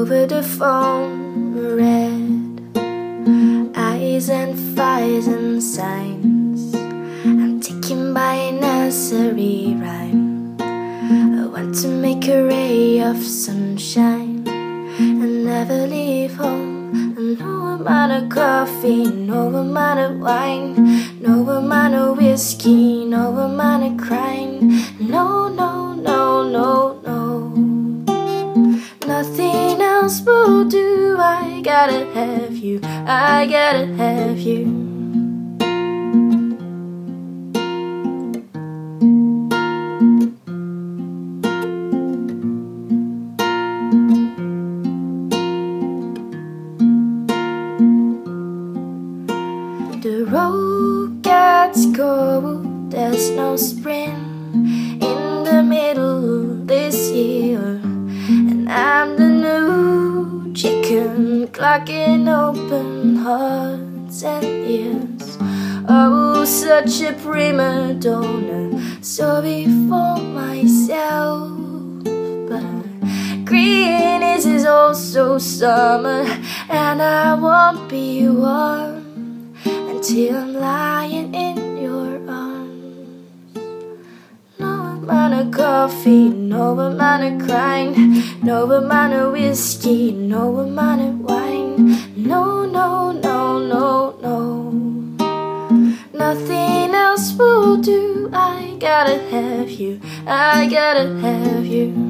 over the phone, red eyes and fires and signs. I'm taken by a nursery rhyme. I want to make a ray of sunshine and never leave home. No amount of coffee, no amount of wine, no amount of whiskey, no amount of crying. No, no, no, no, no. Nothing else will do. I gotta have you, I gotta have you. The road gets cold, there's no spring in the middle this year. And I'm the new chicken clocking open hearts and ears. Oh, such a prima donna, sorry for myself. But green is also summer, and I won't be warm till I'm lying in your arms. No amount of coffee, no amount of crying, no amount of whiskey, no amount of wine. No, no, no, no, no. Nothing else will do. I gotta have you, I gotta have you.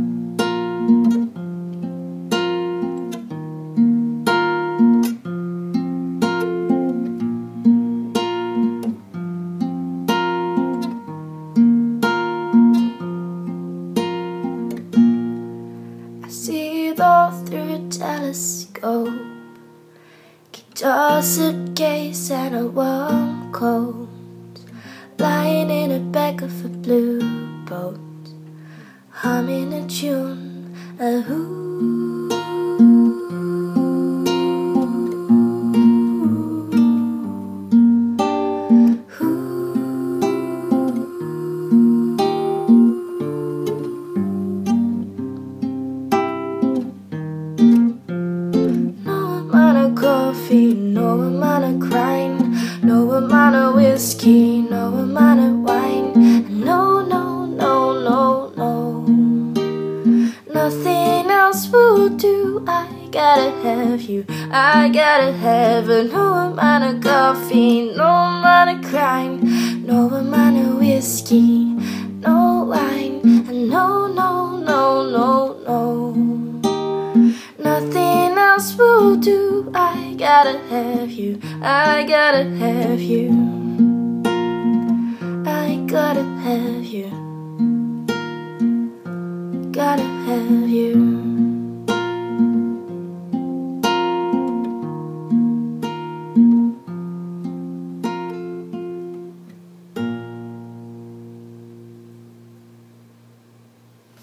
See it all through a telescope, guitar, suitcase, and a warm coat, lying in the back of a blue boat, humming a tune, a coffee, no amount of crying, no amount of whiskey, no amount of wine. No, no, no, no, no. Nothing else will do. I gotta have you, I gotta have a no amount of coffee, no amount of crying, no amount of whiskey, no wine. And no, no, no, no, no. Nothing else will do. I gotta have you, I gotta have you. I gotta have you, gotta have you.